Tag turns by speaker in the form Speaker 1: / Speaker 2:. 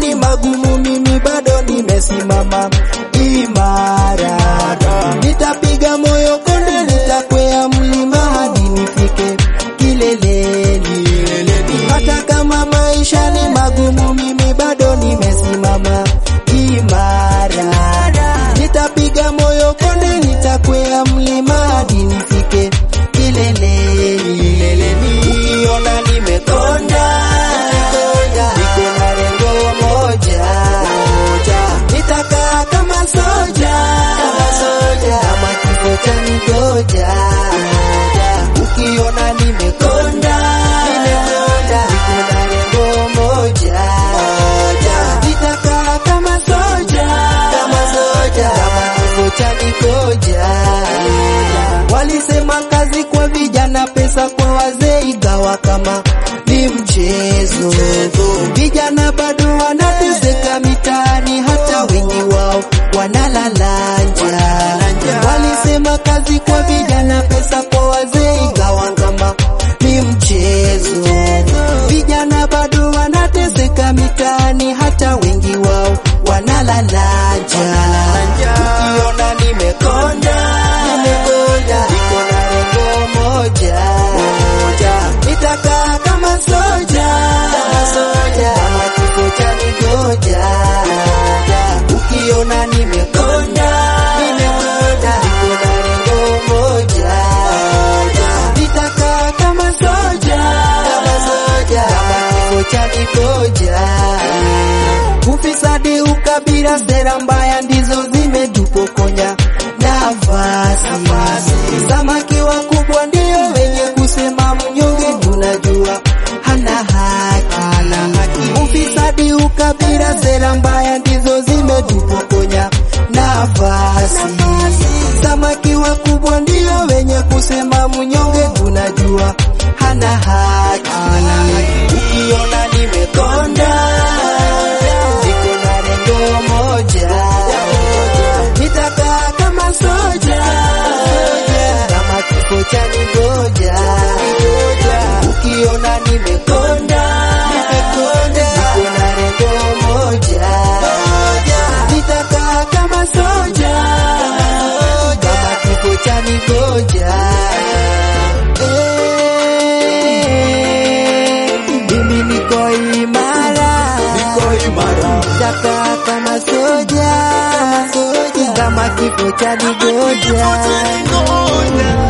Speaker 1: ni magumu, mimi bado nimesimama imara. Nitapiga moyo konde, nitakwea mlima hadi nifike kileleni. Hata kama maisha ni magumu, mimi bado nimesimama imara. Nitapiga moyo konde, nitakwea mlima hadi nifike kileleni. Ukiona nimekonda, niko na lengo moja, nitakaa kama soja, kama kifo chanigoja. Ukiona nimekonda, niko na lengo moja, nitakaa kama soja, kama kifo chanigoja. Walisema kazi kwa vijana, pesa kwa wazee, igawa kama ni mchezo. Vijana bado wanateseka mitaani, hata wengi wao wanalala njaa. Walisema kazi kwa vijana, pesa kwa wazee, igawa kama ni mchezo. Vijana bado wanateseka mitaani, hata wengi wao wanalala njaa. Ukiona nimekonda, niko na lengo moja, nitakaa kama soja, kama kifo chanigoja. Ukiona nimekonda, niko na lengo moja, nitakaa kama soja, kama kifo chanigoja. Ufisadi, ukabila, sera mbaya ndizo zimetupokonya nafasi. Samaki wakubwa ndio wenye kusema mnyonge tunajua hana haki. Ufisadi, ukabila, sera mbaya ndizo zimetupokonya nafasi. Samaki wakubwa ndio wenye kusema mnyonge tunajua hana haki. Ukiona nimekonda, niko na lengo moja, nitakaa kama soja, kama kifo chanigoja. Ukiona nimekonda, niko na lengo moja, nitakaa kama soja, kama kifo chanigoja. Mimi niko imara, nitakaa kama soja, kama kifo chanigoja.